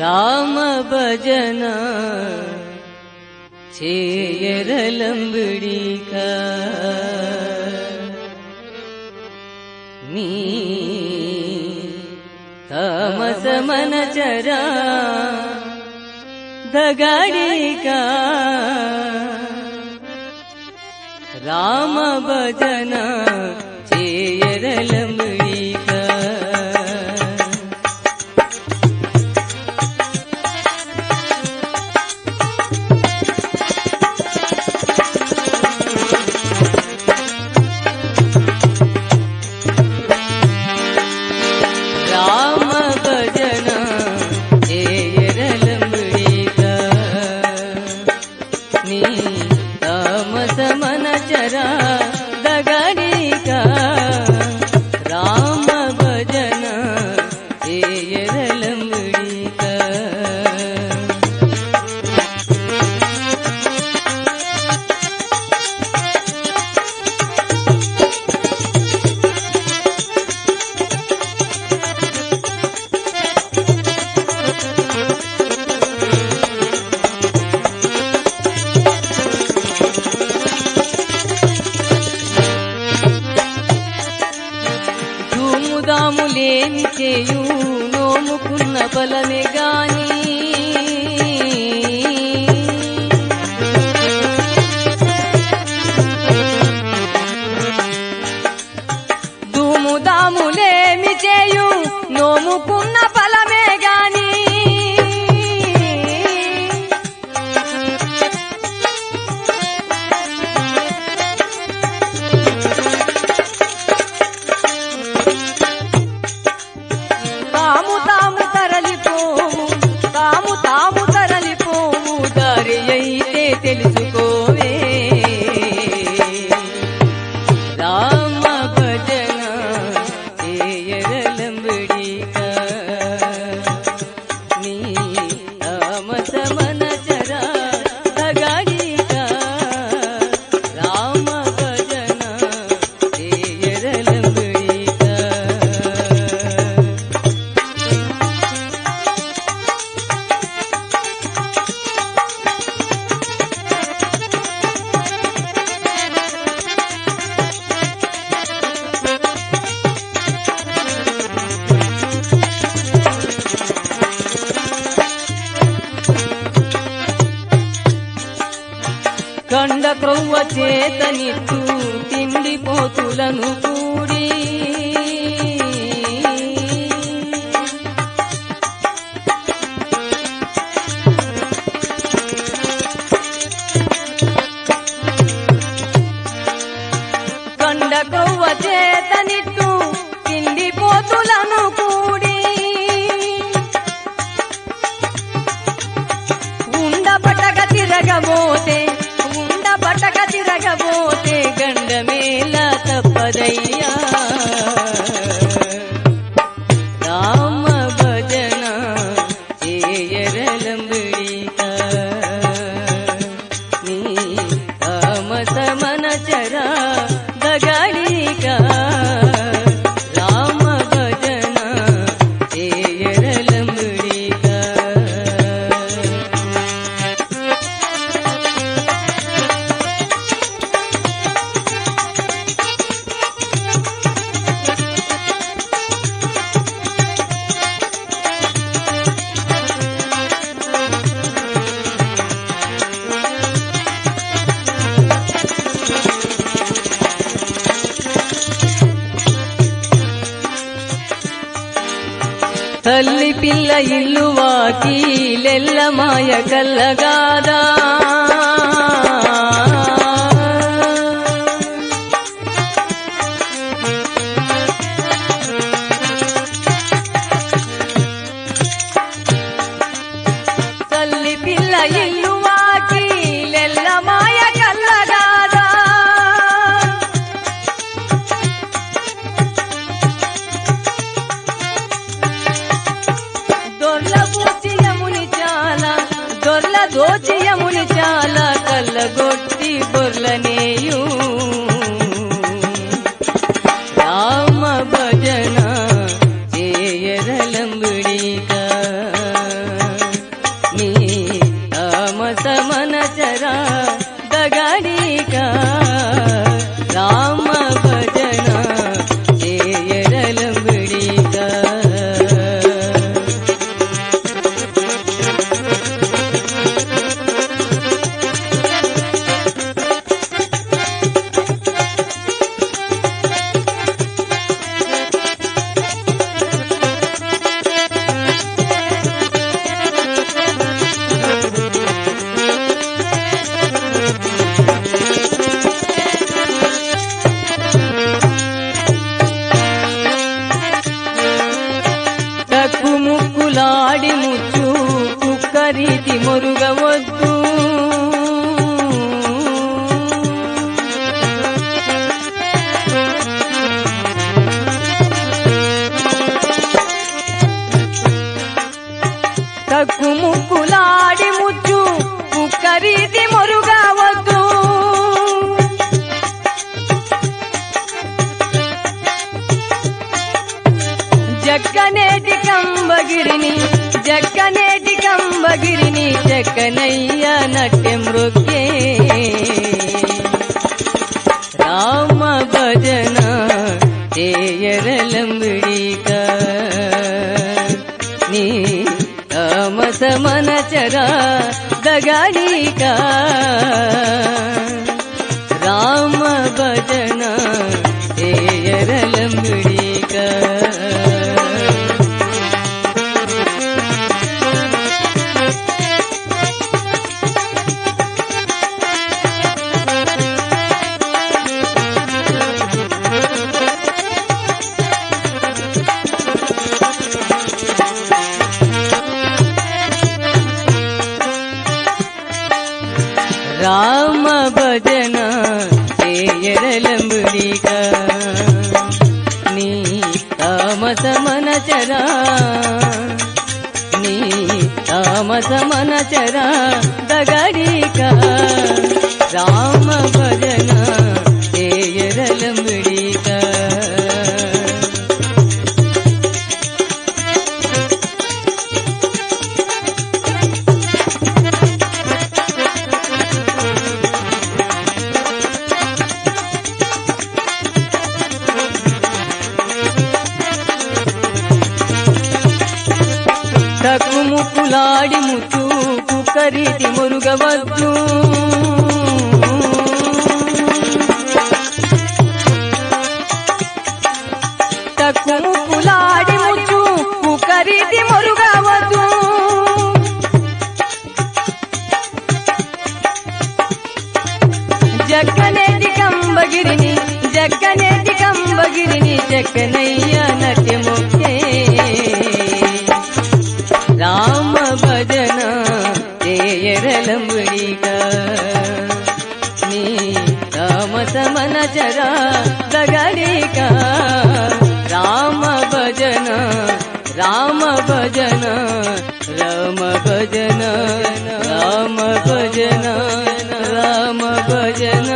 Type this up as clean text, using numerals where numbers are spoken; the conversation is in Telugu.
రామ భజన చేయరలంబిడిక నీ తమసమన చరా దగడిక రామ భజన చేయరలంబిడిక రామ భజన చేయరలంబిడిక నీ తమసమన చరా దగడిక రామ భజన చేయరలంబిడిక ధూముదాములేమి చేయు నోముకున్న బలమే గాని ధూముదాములేమి చేయు నోముకున్న బలమే గాని తాము తరలిపోవు దారి అయితే తెలుసుకోవే రామ భజన చేయరలంబిడిక నీ తమసమన చరా దగడిక రామ భజన చేయరలంబిడిక కండ క్రొవ్వ చేతనిత్తు తిండిపోతులను కూడి కండ క్రొవ్వ చేతనిత్తు తిండిపోతులను కూడి ఉండబట్టగా తిరగబోతే గండమేళ తప్పదయ్యా రామ భజన చేయరలంబిడిక నీ తమసమన చరా దగడిక రామ భజన చేయరలంబిడిక తల్లి పిల్ల ఇల్లు వాకిలెల్ల మాయ కల్లగాదా తల్లి పిల్ల ఇల్లు వాకిలెల్ల మాయ కల్లగాదా దోచియముని చాలా కల్లగొట్టి బొర్లనేయు రామ భజన చేయరలంబిడిక సమనచరా దగడికా రామ భజన చేయరలంబడికా ముక్కులాడి ముచ్చు కుక్కరీతి మొరుగవద్దు తక్కు ముక్కులాడి ముచ్చు కుక్కరీతి మొరుగవద్దు జక్కనేటి కంబగిరిని చెక్కనయ్య నట్యం రొక్కే రామ భజన చేయరలంబడికా నీ తామస మనచరా దగడికా రామ భజన చేయరలంబడికా రామ భజన చేయరలంబడికా నీ తామస మనచరా నీ తామస మనచరా దగడికా రామ భజన చేయరలంబడికా తక్కు ముక్కులాడి ముచ్చు కుక్కరీతి మురుగవద్దు తక్కు ముక్కులాడి ముచ్చు కుక్కరీతి మురుగవద్దు జక్కనేటి కంబగిరిని చెక్కనయ్య నట్యముఖే రామ భజన చేయరలంబడికా నీ తామస మనచరా దగడికా రామ భజన రామ భజన రామ భజన రామ భజన రామ భజన